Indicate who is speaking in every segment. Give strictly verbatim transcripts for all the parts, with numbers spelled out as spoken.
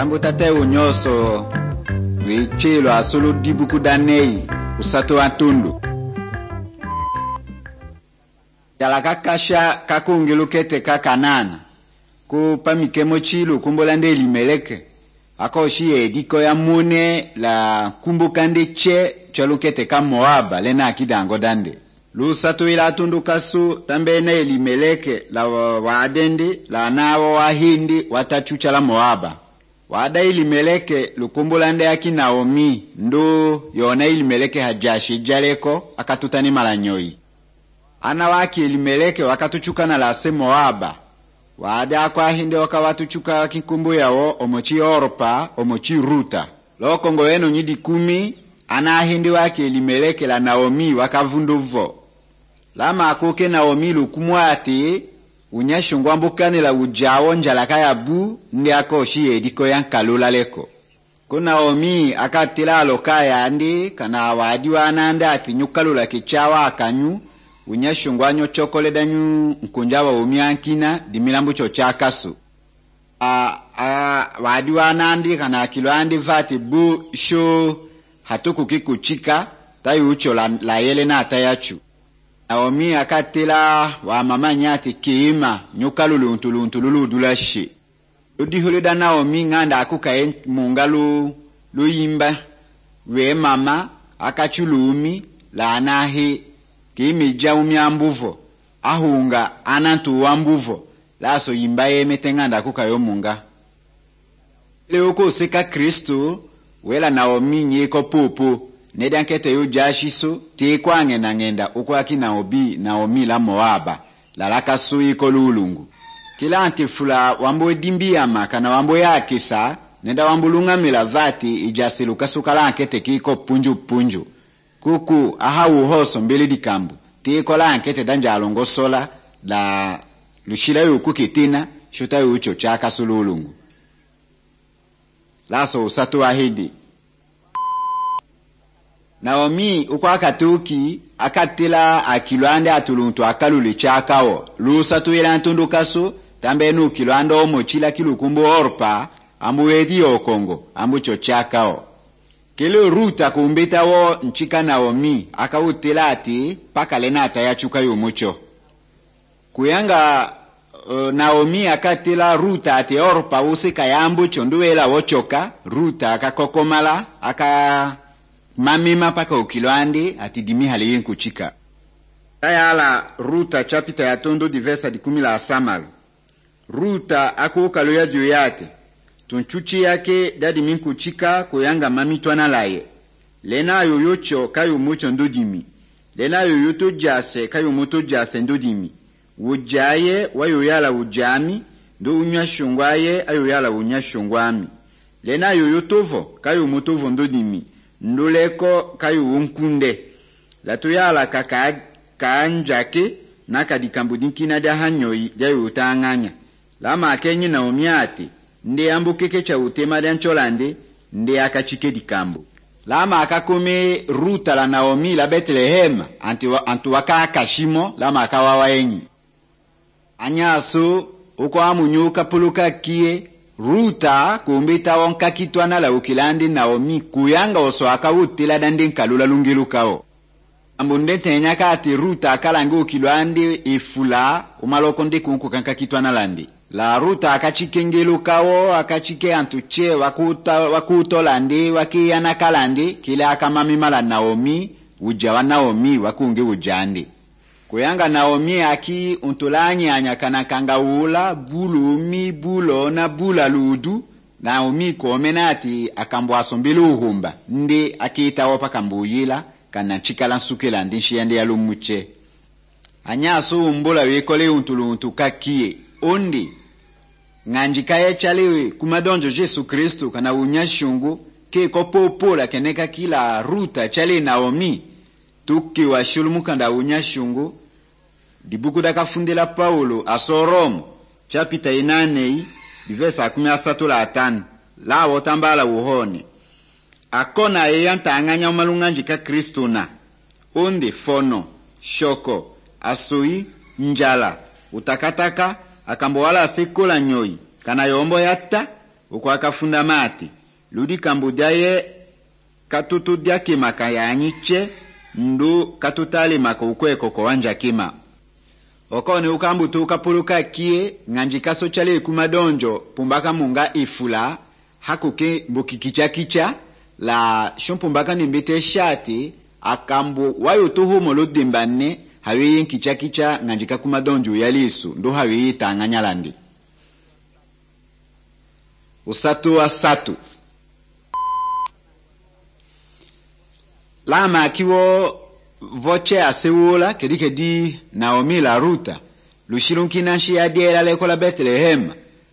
Speaker 1: Tambo tate unyoso wichilo asulu dibuku danei usato atundu. Yala kakasha kakungilu kete kakanana. Ku pamikemo chilo kumbolande Elimeleke. Akoshi ediko ya mune la kumbukande che chalukete ka Moaba lena akidango dande. Lusato ila atundu kasu tambe na Elimeleke la waadende la nawa wahindi watachucha la Moaba. Wada Elimeleke lukumbulande yaki Naomi ndo yona Elimeleke hajashi jaleko akatutani malanyoi. Ana waki Elimeleke wakatuchuka na lase Moaba. Wada kwa hindi wakawatuchuka wakikumbu yao omochi Orpa omochi Ruta. Loko ngoeno nyidi kumi ana hindi waki Elimeleke la Naomi wakavunduvo. Lama akoke Naomi lukumwati unyashungwa mbukani la ujao njalaka ya bu ndi akoshi ediko yankalula leko. Kuna Naomi akatila alokaya andi kana wadiwa ananda ati nyukalula kichawa akanyu unyashungwa nyo chokole danyu nkunjawa umiankina dimilambu chochakasu. A, a, wadiwa anandi kana kilo andi vati bu sho hatuku kikuchika tayu ucho la, la yele na atayachu. Naomi akatila wa mama nyati kiima nyukalulu untululu dulashi. Ludihulida Naomi nganda akukaye mungalu luyimba we mama akachulumi la anahi kiimi jaumi ambuvo ahunga anantu wambuvo laso yimba yemete nganda akukayo munga. Leo ko seka Kristo wela Naomi nyeko popo. Nedankete yu jashiso te kwange na ngenda ukwaki Naomi Naomi la Moaba la lakasu iko lulungu. Kila antifula wambo edimbi ama kana wambo ya kisa neda wambulunga mila vati ijasilu kasukala ankete kiko punju punju. Kuku ahawu hoso mbili dikambu te kola ankete danja alongo sola la lushila yu kukitina shuta yu ucho chaka sululungu. Laso usatu ahidi. Naomi ukwa katuki akatila akilwande atuluntu akaluli chakawo lusatu ila ntundu kasu tambe nu kilwande omochila kilukumbu Orpa ambu edi okongo ambu chochakawo. Kilo Ruta kumbita wo nchika Naomi akawutila ati paka lena atayachuka yomucho. Kuyanga uh, Naomi akatila Ruta ati Orpa usika yambu chonduela wochoka Ruta akakokomala aka mamima paka ukilwande ati dimi hali yenku chika. Tayala Ruta chapita ya tondo diversa di kumila asamal. Ruta ako ukaloya juyate. Tunchuchi yake dadi minku chika kuyanga mami tuana laye. Lena yoyocho kayo mucho ndodimi. Lena yoyoto jase kayo moto jase ndodimi. Ujaye wayoyala ujami ndo unyashungwaye ayoyala unyashungwami. Lena yoyotovo kayo motovo ndodimi. Nduleko kayu unkunde. Latu yala kaka kaanjake naka dikambudinki na dahanyoi dayu utanganya. Lama akenye Naomi ati nde ambu keke cha utema dancholande nde akachike dikambu. Lama akakome Ruta la Naomi la Bethlehem antu waka akashimo lama akawawa enyi. Anyaso uko amunyuka puluka kie Ruta kumbita wonka kitwana la ukilandi Naomi kuyanga oso akawutila dande nkalula lungilu kao. Ambunde tenyaka ati Ruta akalangi ukilwandi ifula umaloko ndi kunku kanka kitwana landi. La Ruta akachikengelu kao akachike antuche wakuta wakuto landi wakiyana kalandi kila akamamima la Naomi ujawa Naomi wakungi ujandi. Kuyanga Naomi aki untulanyi anyakana kangaula bulumi bulo na bula ludu. Naomi kuomenati akambu asombilu uhumba ndi akita wapa kambuyila kana chikala nsukela ndinshi yandi ya lumuche. Anyasu umbula wekole untuluntu kakie ondi nganjikaye chalewe kumadonjo Jesu Kristo kana unyashungu ke kopopola keneka kila Ruta chale Naomi tuki wa shulumukanda unyashungu. Dibuku daka fundela Paulo asoromo chapita inanei diversa kumi asatu la atani la wotambala uhone akona eyanta anganya umalunganjika Kristo na onde fono shoko asui njala utakataka akambo wala asikola nyoi kana yombo yatta ukwa kafunda mati ludi kambudaye katutu dia kima kayanyiche ndu katutali maka ukweko kwa wanja kima. Okone ukambutu ukapuluka kie nganjikaso chale kumadonjo pumbaka munga ifula hakuke mbukikicha kicha la shumpumbaka nimbite shati akambu wayo tuhumo ludimbane hawi kicha kicha nganjika kumadonjo yalisu ndo hawi tanganyalandi. Usatu wa satu lama kiwo voche asewula kedike di Naomi la Ruta lushilunki shi adiela leko la Bethlehem.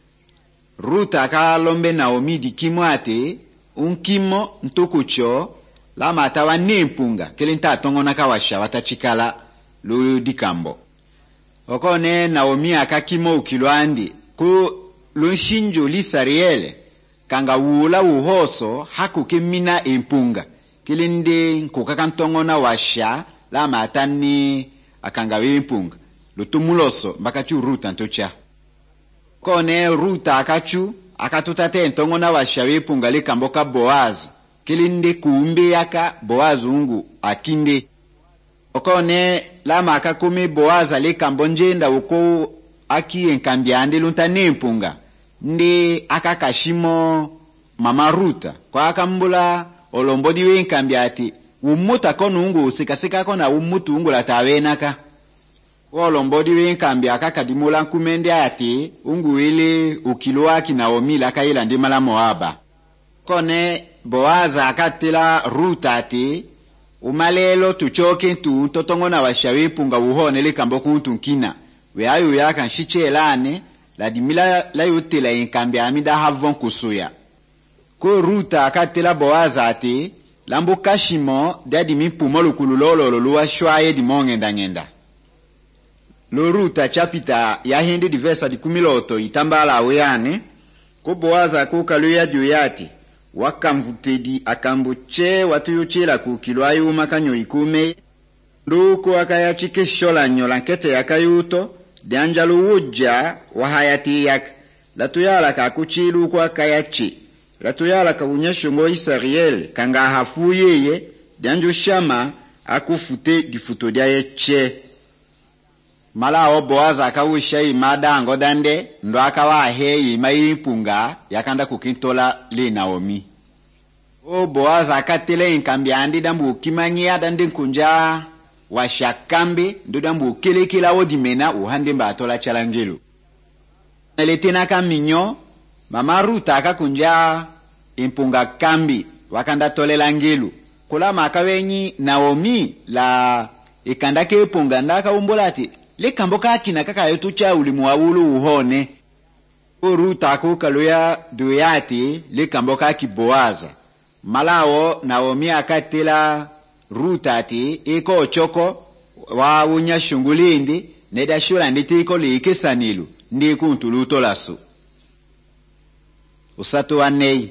Speaker 1: Ruta ka lombe Naomi di kimwate unkimo ntukucho lama atawa nimpunga kelinta tongona kawasha watachikala lu dikambo. Okone Naomi akakimo ukilwandi ku lunshinju lisariele kanga wula uhoso hakukimina impunga kilinde kukakantongona washa lama atani akanga impunga lutumuloso mbakachu Ruta ntocha. Kone Ruta akachu akatutate entongona washa impunga likamboka Boaz kilinde kuumbe yaka Boaz ungu akinde. Okone lama akakumi Boaz likambonjenda uko aki enkambiande luntane impunga ndi akakashimo mama Ruta kwa akambula olombodi wenkambiati umuta konungu usikasika kona umutu ungu la tawenaka. Olombodi wenkambi akakadimula nkumende ati ungu ili ukiluaki Naomi laka ila ndimala Moaba. Kone Boaza akatila Ruta ati umalelo tuchoke ntu totongona washawe punga uhone likamboku untu nkina we ayu yaka nshiche lane la dimila la yutila inkambi amida havon kusuya. Ko Ruta akatila Boaza ati lambu kashimo dadi mimpumo lukululolo luwa shwaye di mongenda ngenda. Lo Ruta chapita ya hindi divesa di kumiloto itambala aweyane. Ko Boaza kukaluya juyati wakamvutedi akambuche watu yuchila kukilwayu makanyo ikume nduko akayachike shola nyola nkete yakayuto dianjalu uja wahayati yak latuyala kakuchilu kwa kayachi latuyala kabunyesho ngo Israel kanga hafuyeye dianjo shama akufute difuto dia yeche mala o Boaza akawusha imada ngodande ndo akawa heyi mayimpunga yakanda kukintola le Naomi. O Boaza akatele inkambi andi dambu kimanyia dande nkunja wa shakambe ndo dambu kele kila odimena uhande mba atola chalangelo. Neletena kaminyo mama Ruta akakunja impunga kambi wakanda tolela ngelu kula makawenyi Naomi la ikandake ipunga ndaka umbolati le kamboka akina kaka yotu cha ulimuawulu uhone. O Ruta kukaluya duyati le kamboka ki Boaza malao Naomi akatela Ruta ati iko choko wa unya shungulindi neda shula nditi iko liikesanilu ndi kuntuluto lasu. Usatu wa nei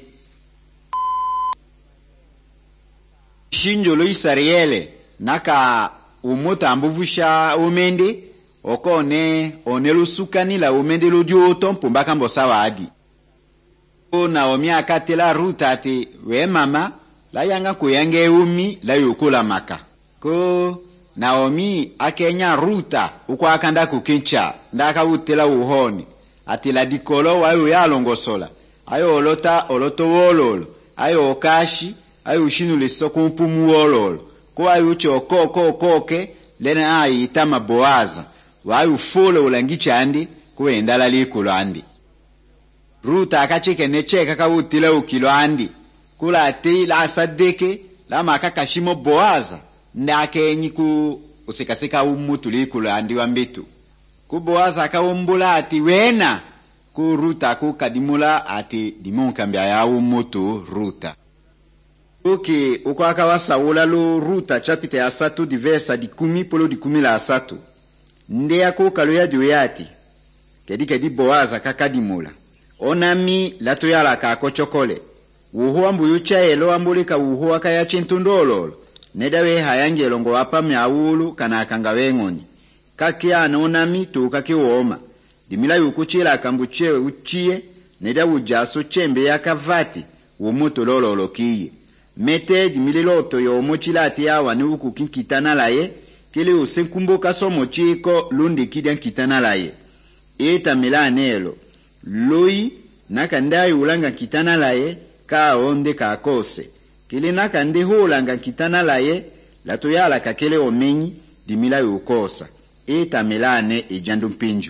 Speaker 1: shinjo lo Israele naka umuta ambuvusha umende okone onelu sukani la umende lo dioto mpumbaka mbosawa adi. O Naomi akatela Ruta ati we mama la yanga kuyange umi la yukula maka. Ko Naomi akenya Ruta ukwa akanda kukincha ndaka utela uhoni ati la dikolo wayo yalongosola ayo olota oloto wololo ayo okashi ayo ushinu lisoko mpumu wololo ko ayo choko koke lena ayitama Boaza wayo folo ulangicha andi kuendala likulu andi. Ruta akacheke necheka kawutila ukilo andi kula ati la sadeke la makakashimo Boaza ndake nyiku usikasika umutu likulu andi wambitu. Ku Boaza akawumbula ati wena ku Ruta kukadimula ati dimonka ya umutu Ruta. Uki ukwaka wa Saula lo Ruta chapite ya satu diversa di kumi polo di kumi la satu. Nde ya kukalu ya duyati. Kedike di Boaza kakadimula. Onami lato ya laka kochokole. Uhuwa mbuyucha elo ambulika uhuwa kaya chintundololo. Nedawe hayange longo wapa miawulu kana akangawe ngoni. Kaki ana onami tu kaki uoma. Dimila yukuchila akambuchewe uchie. neda ujaso chembe ya kavati womoto lololokiye mete dimileloto yo mochilati ya wani uku kinkitana laye kile usenkumbuka somo chiko lundi kidan kitana laye eta milanelo loi nakandai ulanga kitana laye ka onde ka kose kile nakande hulanga kitana laye lato yala kakele omenyi dimila yukosa eta milane ejandu mpinju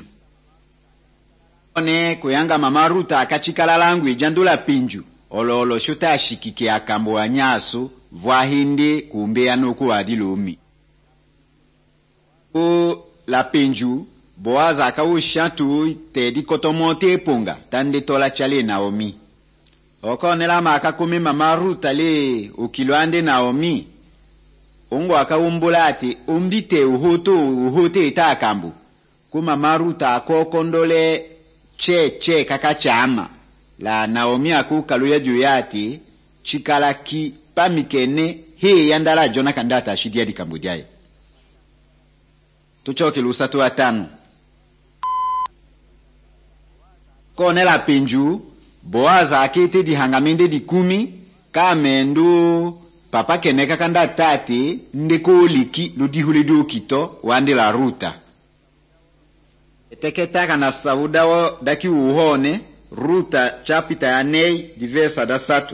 Speaker 1: one kuyanga mama Ruta akachikala langu ejandula pinju ololo shuta ashikike akambo wanyaso vwahinde kumbea noku adilumi o la pinju Boaz akawushantu tedi kotomonte ponga tande tola chale Naomi okonela makakumi mama Ruta le ukilwande Naomi ongo akawumbula ati umbite uhutu uhuti itakambu kuma mama Ruta akokondole che che kakachama la Naomi akukaluya juyati chikala ki pamikene hii yandala jona kandata shidia di kambudiaye tuchoke lusatu atano konela pinju Boaz akete di hangamende di kumi kamendu papa keneka kanda tati ndeko liki ludihule du kito wande la Ruta eteketa kana sauda wo daki uhone Ruta chapita ya nei diversa da satu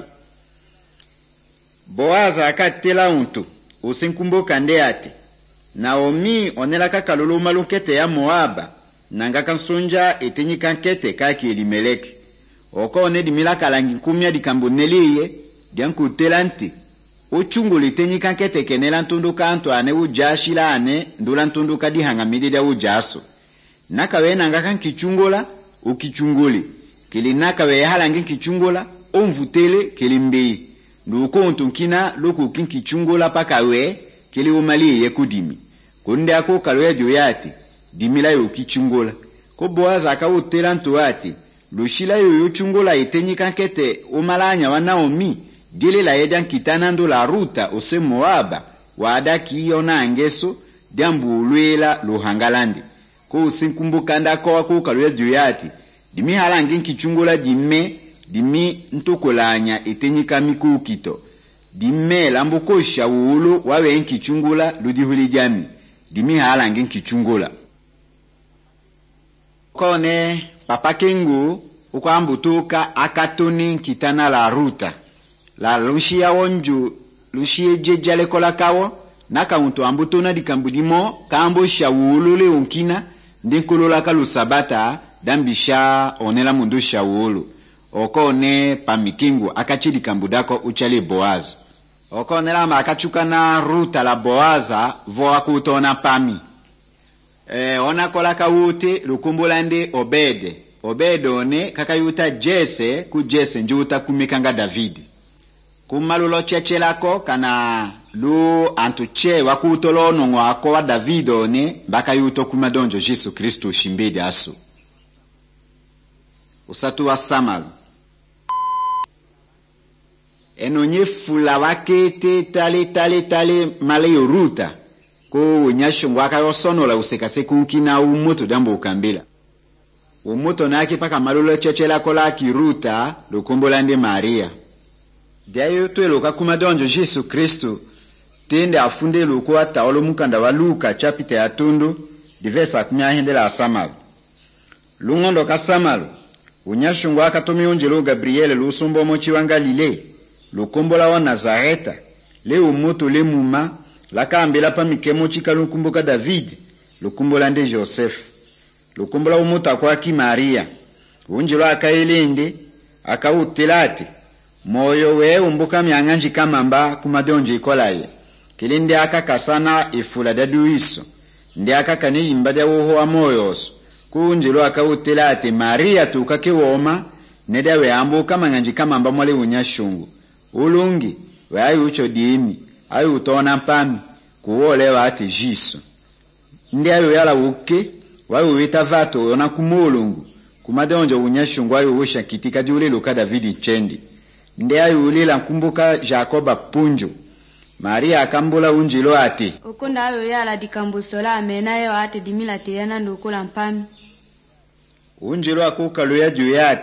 Speaker 1: Boaz akatela untu usinkumbuka ndeati Naomi onela kakalulu malukete ya Moaba nanga kansonja etenyi kankete kaki Elimeleki oko ne dimila kalangi kumya di kamboneliye dianku telanti ochungu litenyi kankete kenela ntundu kanto ane ujashila ane ndula ntundu kadi hangamide dia ujaso nakawe nanga kankichungola ukichunguli kili nakawe halangi kichungola omvutele kili mbeyi nduko untunkina luku kinkichungola pakawe kili umali yekudimi kunde ako kalwe joyati dimila yo kichungola ko Boaz akawutela ntuati lushila yo yochungola itenyi kankete umalanya wa Naomi dile la yedan kitana ndo la Ruta ose Moaba wadaki yona angeso diambu ulwela luhangalandi ko usinkumbuka ndako wako kalwe joyati dimi halangi kichungola dime dimi ntukolanya itenyi kamikukito dime lambuko shawulo wawe nkichungula ludihuli jami dimi halangi nkichungula kone papa kengu ukwambutuka akatoni kitana la Ruta la lushia wonju lushie jejale kola kawo naka untu ambutona dikambudimo kambo shawulo le unkina ndekolola kalusabata dambisha onela mundu shawulo okone pamikingu akachidi kambudako uchale Boaz okonela makachuka na Ruta la Boaza voa kutona pami e, ona kola kawute lukumbulande Obede Obede one kakayuta Jese ku Jese njuta kumikanga Davidi kumalulo chechelako kana lu antuche wakutolo nongo ako wa David one bakayuto kumadonjo Jesu Kristo shimbede asu usatu wa Samalu enonye fula wakete tale tale tale male Ruta ko unyashungu akayosono la usekase kunkina umoto dambo ukambila umoto nake paka malulo chechela kola ki Ruta lukombolande Maria diayo twelo kakuma donjo Jesu Kristo tende afunde luko ataolo mukanda wa Luka chapita ya tundu diversa kumya hendela Samalu lungondo ka Samalu unyashungu akatomi unjelo Gabriel lusumbo mochi wa Galile lukombola wa Nazareta le umuto le muma lakambela pa mikemo chika lukumbuka David lukumbola nde Joseph lukumbola umuto akwaki Maria unjelo akaelende akautelate moyo we umbuka myanganji kamamba kumadonje ikolaye kilinde akakasana ifula daduiso ndi akakane imbada woho wa moyoso kunjelo akautelate Maria tukake woma nedawe ambuka manganji kamamba mwale unyashungu ulungi we ayu ucho dimi ayu utona mpami kuwolewa ati jiso ndi ayu yala uke wayu wita vato yona kumulungu kumadonjo unyashungu ayu usha kitika diule luka Davidi chendi ndi ayu ulila nkumbuka Jacoba punjo Maria akambula unjilo ati
Speaker 2: ukunda ayu yala dikambusola amenayo ati dimila tiyana ndukula mpami
Speaker 1: unjilo akuka luya juyati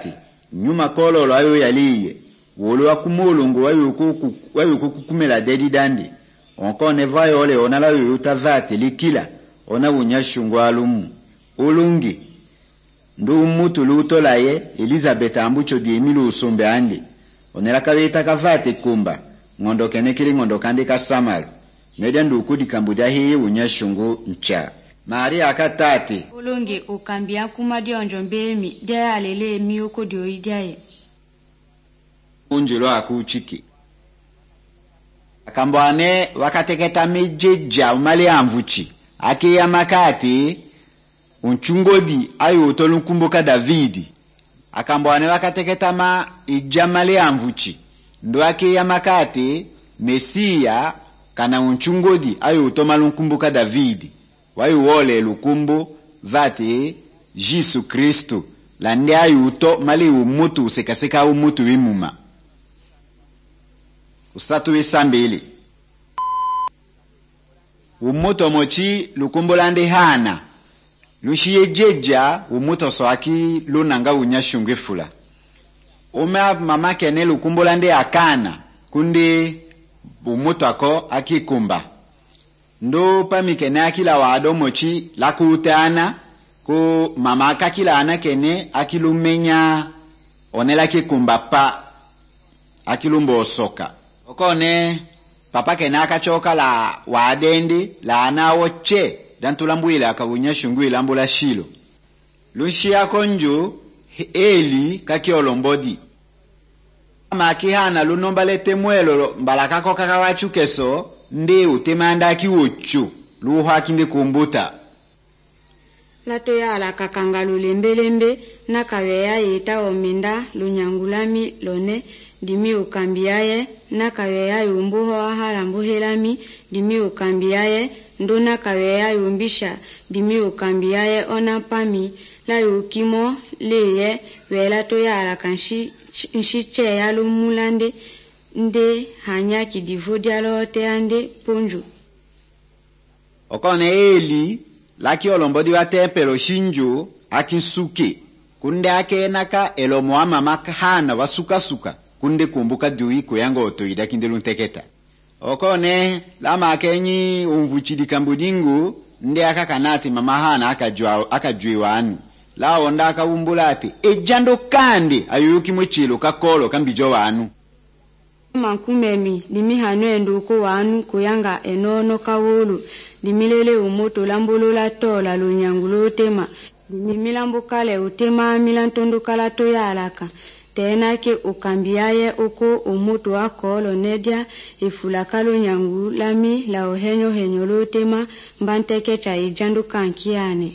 Speaker 1: nyuma kololo ayo yaliye wolo wakumulungu wayuku wayuku kukumela dedi dandi onko ne vayo ole onala yutavate likila ona unyashungu alumu ulungi ndu mutu lutolaye Elizabeth ambucho diemilu usombe andi onela kabeta kavate kumba ngondo kenekili ngondo kandi kasamaru nedia nduku dikambudia hii unyashungu ncha Maria akatati
Speaker 2: ulungi ukambia kumadi onjombemi dia alele miuko dio idiaye
Speaker 1: unjilo akuchiki akambwane wakateketa mejeja umali amvuchi ake ya makati unchungodi ayo utolunkumbuka Davidi akambwane wakateketa ma ijamali amvuchi ndo ake ya makati Mesia kana unchungodi ayo utomalunkumbuka Davidi wayu wole lukumbu vati Jesu Kristo lande ayo uto mali umutu usekaseka umutu wimuma usatu wisambili umuto mochi lukumbulande Hana lushiye jeja umuto soaki lunanga unyashungifula ume mama kene lukumbulande Akana kundi umuto ako akikumba ndo pamikene akila wado mochi lakutana ko mama akakila ana kene akilumenya onela kikumba pa akilumbo osoka okone papa kene akachoka la wadendi la anawoche dantulambuila akabunya shungwila ambula Shilo lushia konjo Eli kakiolombodi makihana lunombalete mwelo mbalakako kakawachukeso ndi utemanda kiwochu luha kinde kumbuta
Speaker 2: lato ya ala kakanga lulembelembe na kaweya yeta ominda lunyangulami lone dimi ukambiaye na kaweya yumbuho ahalambuhelami dimi ukambiaye ndo na kaweya yumbisha dimi ukambiaye ona pami la yukimo leye wela to ya ala kanshi nshiche ya lumulande nde hanya kidivodia lote ande ponju
Speaker 1: okone Eli laki olombodi wa tempelo shinjo akinsuke kunde ake naka elomo wa mama Hana wasuka suka kunde kumbuka dui kuyango otoida kindelu nteketa okone lama akenyi umvuchidi kambudingu nde aka kanati mama Hana akajwa akajwe wanu la onda akabumbulati ejando kandi ayuki mwechilo kakolo kambijo wanu
Speaker 2: mankumemi limi hanwendo ko wanu kuyanga enono kawulu limilele umoto lambolola tola lunyangulo tema limilambo kale utema milantondo kala to yalaka tena ke ukambiaye uko umoto akolo nedia ifula kalo nyangu lami la ohenyo henyo lo tema mbanteke cha ijando kankiane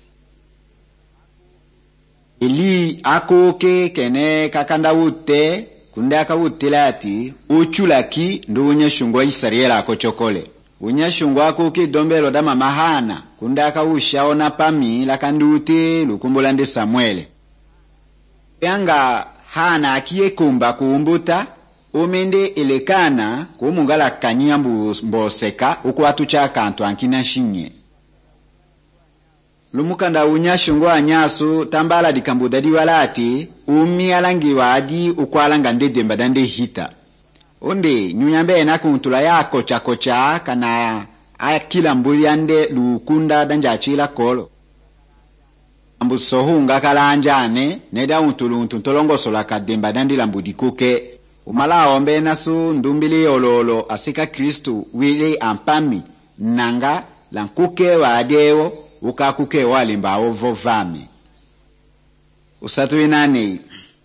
Speaker 1: Eli akoke kene kakanda wote kunde akawutilati uchulaki ndo unyeshungwa Israela akochokole unyeshungwa akoke dombelo da mama Hana kunde akawushaona pami lakanduti lukumbulande Samuele yanga Hana akiye kumba kuumbuta umende elekana kumungala kanyambu mboseka uko atucha kantu ankina shinye lumukanda unyashungwa anyasu tambala dikambudadi walati umi alangi wadi ukwalanga ndedemba dande hita onde nyunyambe na kuntula ya kocha kocha kana akila mbuli ande lukunda danja achila kolo ambu sohunga kalanjane neda untulu untulongo sola kademba dandi lambudikuke umala ombe nasu ndumbili ololo asika Kristu wile ampami nanga lankuke wadewo ukakuke walimba ovo vame usatu inani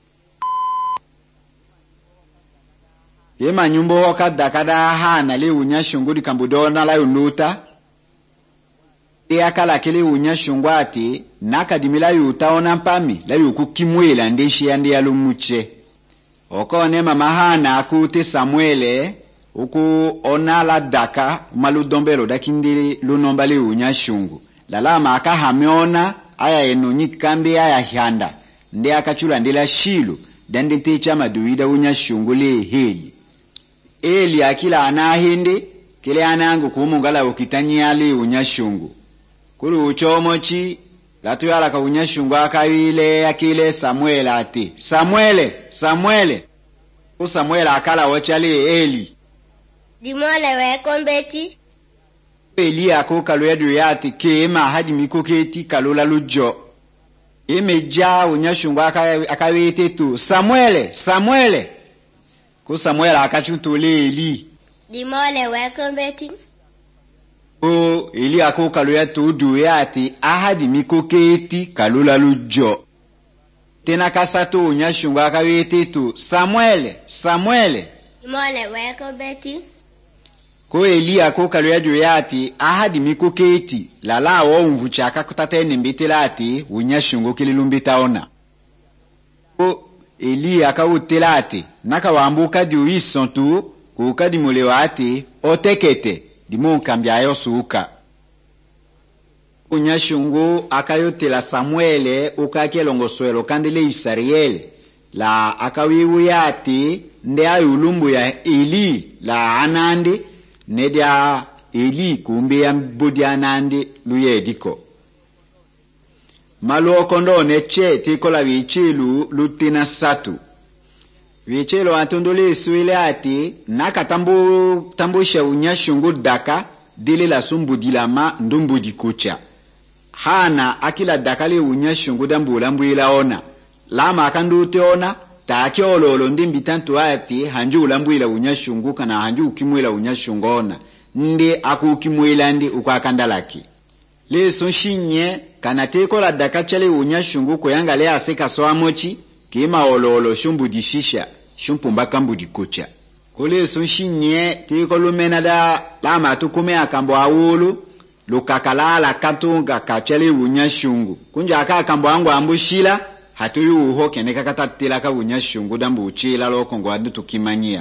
Speaker 1: yema nyumbo wakada kada Hana li unyashungudi kambudona la unuta ya kala kile unyashungwati nakadimila yutaona mpami la yukukimwela ndeshi yandi ya lumuche okone mama Hana akute Samuele uku onala daka maludombelo dakindili lunombali unyashungu lalama akahameona aya enonyi kambi aya hyanda ndi akachula ndila Shilo dandi ntecha maduida unyashungule heli Eli akila anahindi kile anangu kumungala ukitanyali unyashungu kulu uchomochi latu yala ka unyashungu akawile akile Samuel ati Samuele Samuele ku Samuel akala wachali Eli
Speaker 3: dimole wekombeti
Speaker 1: Eli akoka lwedu yati kema hadi mikoketi kalola lujo imeja unyashungu akawite tu Samuele Samuele ku Samuel akachuntule Eli
Speaker 3: dimole wekombeti
Speaker 1: o Eli akoka lwedu du yati ahadi mikoketi kalola lujo tena kasato unyashungu akawite tu Samuele Samuele
Speaker 3: dimole wekombeti
Speaker 1: ko Eli akoka lwedu yati ahadi mikoketi lala wo umvuchaka kutatene mbitela ati unyashungu kililumbita ona ko Eli akawutela ati naka wambuka di uisontu kuka di mulewa ati otekete di munkambia yosuka unyashungu akayotela Samuele ukake longoswelo kandile Israeli la akawiwu yati nde ayulumbu ya Eli la anandi nedia Eli kumbe ya mbodi anandi luyediko malo kondo neche tikola vichilu lutina satu vichilu antundule suile ati naka tambu tambusha unyashungu daka dile la sumbudilama ndumbudi kucha hana akila dakale unyashungu dambula mbwila ona lama akandute ona taake ololo ndimbitantu ati hanju ulambwila unyashungu kana hanju ukimwela unyashungu ona ndi akukimwela ndi ukwakandalaki leso shinye kana teko la dakachale unyashungu koyanga le aseka swamochi kima ololo shumbudishisha shumpumba kambudikocha koleso shinye teko lumena da lama tukume akambo awulu lukakalala katunga kachale unyashungu kunja aka akambo angu ambushila hatuyu uho keneka katatila ka unyashungu dambu uchila lokongo adu tukimanyia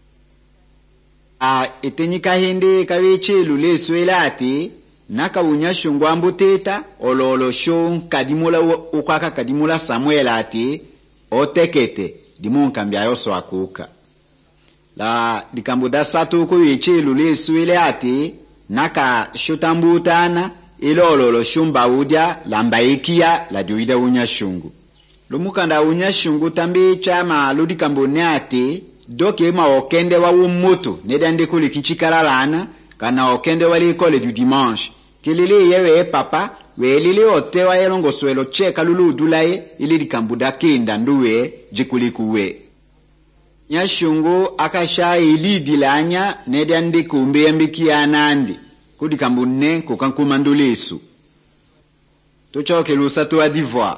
Speaker 1: a etenyika hindi kawichilu leswela ati naka unyashungu ambuteta ololo shon kadimula ukwaka kadimula Samuel ati otekete dimunkambia yoso akuka la dikambuda satu kuwichilu leswela ati naka shutambutana ilololo shumba udya lambaikia la duida unyashungu lumukanda unyashungu tambi chama ludikambone ati doke ma okende wa umutu nedande kuli kichikala lana kana okende wali kole du dimanche kelele yewe papa welile otewa yelongo swelo cheka lulu dulaye ili dikambuda kenda nduwe jikulikuwe nyashungu akasha ili dilanya nedande kumbe yambiki anandi kudikambune kukankumandulesu tuchoke lusatu wa d'Ivoire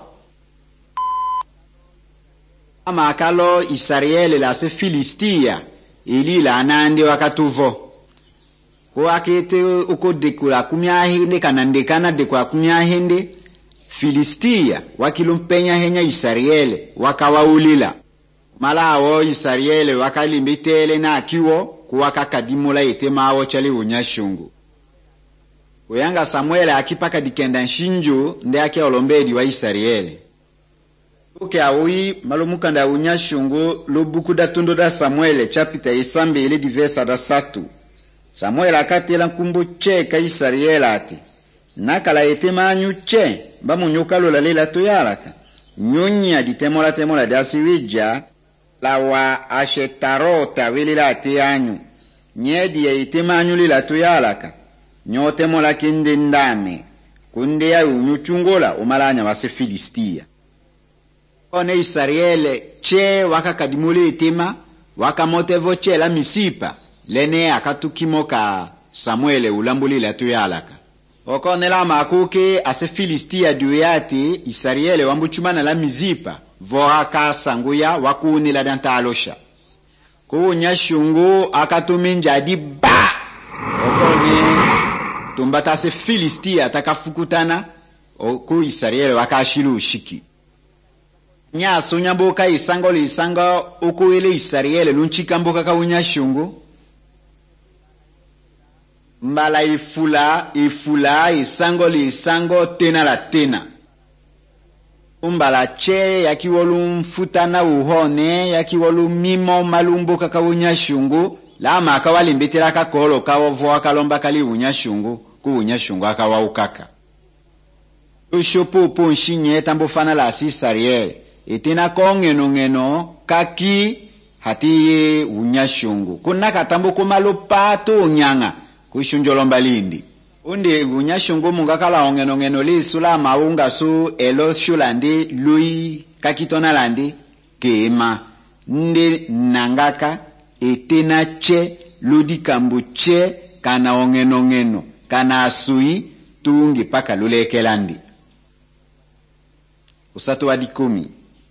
Speaker 1: ama akalo Israeli la se Filistia ili la anandi wakatuvo ko akete uko dekula kumyahinde kanandekana dekwa kumyahinde Filistia wakilumpenya henya Israeli wakawaulila malawo Israeli wakalimbitele na akiwo kuwakakadimula itemawo chali unyashungu Oyanga Samuel akipaka dikenda nshinjo nde ake olombedi wa Israeli Uke awi malumukanda unyashungu lubuku da tundo da Samuel chapita isambe ile divesa da satu Samuel akatela nkumbu che ka Israeli ati nakala etemanyu che bamunyuka lola lela toyalaka nyonya ditemola temola da siwija la wa ashetarota welila ati anyu nyedi ya itemanyu lela toyalaka nyote mola kinde ndame kunde ya unyuchungola umalanya wase Filistia one Israeli che wakakadimule itema wakamotevo che la misipa lene akatukimoka Samuel ulambulile tuyalaka okone la makuke ase Filistia duyati Israeli wambuchumana la mizipa voaka sanguya wakunila dantalosha kunyashungu akatuminja di ba okone tumbata se Filistia takafukutana ku Israeli wakashilu ushiki nyaso nyamboka isango lisanga ukuwele Israeli lunchika mboka ka unyashungu mbala ifula ifula isango lisango tena la tena umbala che yakiwolu mfutana uhone yakiwolu mimo malumboka ka unyashungu lama akawalimbitira kakolo kawo vo akalomba kali unyashungu ku unyashungu akawaukaka Ushopo po nshinye tambo fana la Sisariel. Itina kongeno ngeno kaki hatiye unyashungu. Kuna katambo kumalo pato unyanga kushunjolomba lindi. Undi unyashungu mungakala ongeno ngeno li sula maunga su elo shulandi lui kakitona landi kema. Ndi nangaka itina che ludi kambuche kana ongeno ngeno kana asui tungi paka luleke landi. Usatu wadi kumi.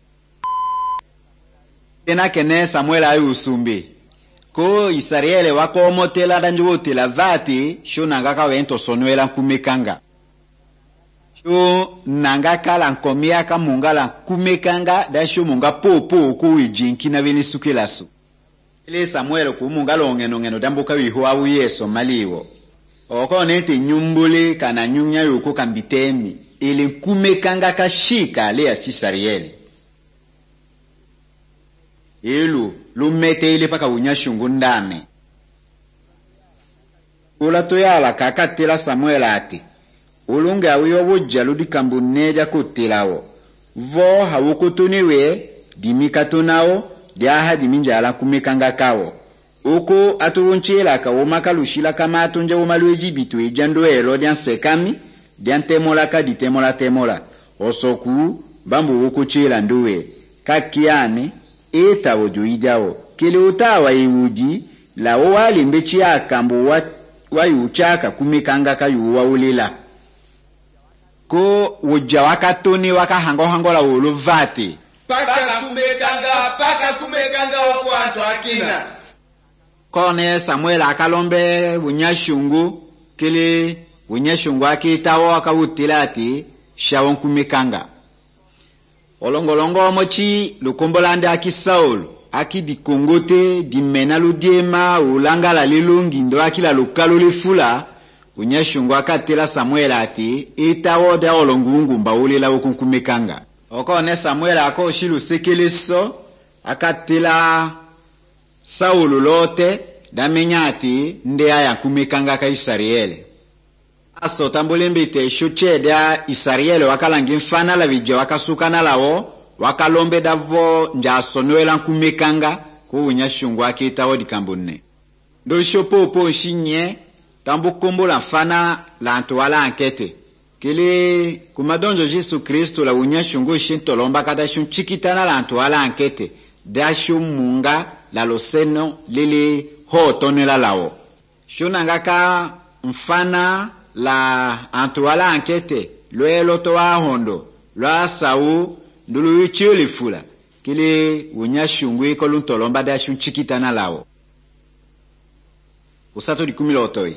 Speaker 1: Tena kene Samuel ayu usumbi. Ko Isariele wako omotela danjuwote la vati, sho nangaka wento sonuela kumekanga. Sho nangaka la nkomia ka munga la kumekanga, da sho munga popo kuwi jinki na vini suke lasu. Ile Samuel ku munga longeno ngeno dambuka wihuwa uyeso maliwo. Oko nete nyumbule kana nyunya yuko kambitemi. Ile kumekanga kashika le ya Sisariele. Ilu lumete ile paka unyashungu ndame. Ula toyala kakatela Samuel ati. Ulunge awiyo wujja ludi kambuneja kutilawo. Vo hawukutuniwe dimikatunao diaha diminjala kumekanga kawo. Uko atuwunchila ka umakalushila kama atunja umalueji bitu ijando elo dian sekami dian temola ka di temola temola. Osoku bambu ukuchila nduwe. Kakiane eta wojuidao kele utawa iwudi la wali mbechi akambo wa wayuchaka kumekanga kayuwa ulila ko wujja wakatoni wakahango hango la uluvati
Speaker 4: paka kumekanga paka kumekanga wakwanto akina.
Speaker 1: Kone Samuel akalombe unyashungu kele unyashungu akitawo wakawutilati shawon kumekanga. Olongolongo mochi lukombolande aki Saul aki di kongote di menalu diema ulanga la lilungi ndo aki la lukalu lifula unyashungu akatela Samuel ati itawo da olongungu mbauli la ukunkumekanga. Oko ne Samuel ako shilu sekeleso akatela Saul lote da menyati nde aya kumekanga ka Isariele. Aso tambolembete shoche da Isariele wakalangi mfana la vijja wakasukana lao wakalombe davo nja sonoela kumekanga ku unyashungu akitawo dikambune. Ndo shopopo nshinye tambo kombo la mfana la antoala ankete. Kele kumadonjo Jesu Kristo la unyashungu shintolomba kata shun chikitana la antoala ankete. Da shun munga la loseno lili ho tonela lao. Shunangaka mfana la antoala ankete loe loto wa hondo loa sau ndulu yuchili fula kili unyashungu iko luntolomba da shun chikitana lao. Usato di kumi lotoi.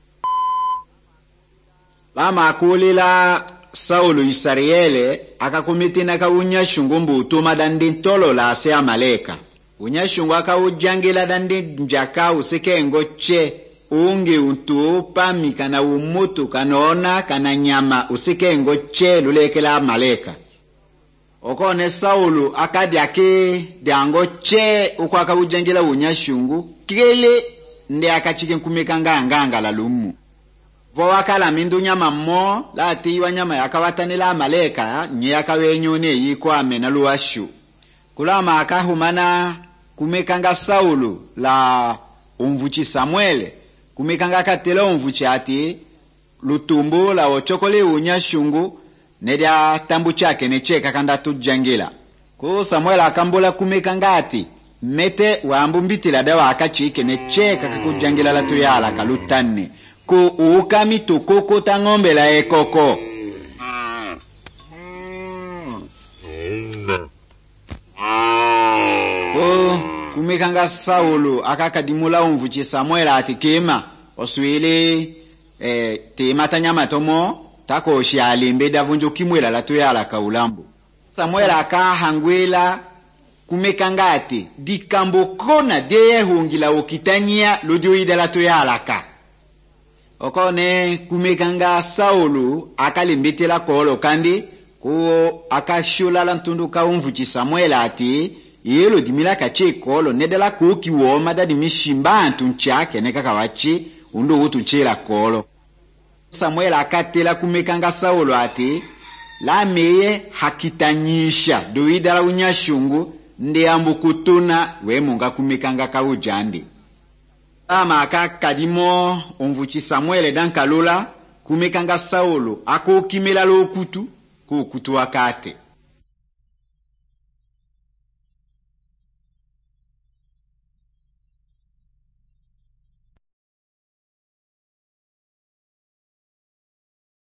Speaker 1: Lama akuli la Saulu Isariele akakumiti na ka unyashungu mbutuma dandintolo la ase Amaleka. Unyashungu aka ujangila dandinjaka usike ngoche unge untu pami kana umutu kanona kana nyama usike ngoche lulekela Amaleka. Okone Saulu akadi ake diangoche uko aka ujangila unyashungu kile nde akachike kumekanga anganga la lumu. Vo wakala mindu nyama mo lati iwa nyama yakawatanila Amaleka nye yakawenyone yiko amena luwashu. Kulama akahumana kumekanga Saulu la umvuchi Samuele. Kumekanga katela umvuchi ati lutumbu la ochokole unyashungu nedia tambu chake necheka kanda tujangila. Ko Samuele akambola kumekanga ati mete waambumbitila dawa akachike necheka kakujangila la tuyala kalutane. Ko ukami tukoko tangombe la ekoko. Ko kumekanga Saulu akakadimula umvuchi Samuel ati kema oswele eh, tema tanyama tomo tako shialimbe davunjo kimwela la tuyala kaulambu. Samuel akahangwela kumekanga ati dikambo kona deye hungila okitanyia lodioida la tuyala ka. Okone kumekanga Saulu akalimbitela kolo kandi ko akashula la ntundu ka umvuchi Samuel ati yelo dimila kache kolo nedela kuki woma da dimishimba antunchake neka kawachi undo utunchela kolo. Samuel akatela kumekanga Saulu ati la meye hakitanyisha doida la unyashungu ndi ambu kutuna we munga kumikanga ka ujandi. Ama aka kadimo onvuchi Samuel dan kalula kumikanga Saulo ako kimela lo kutu ku kutu wakate.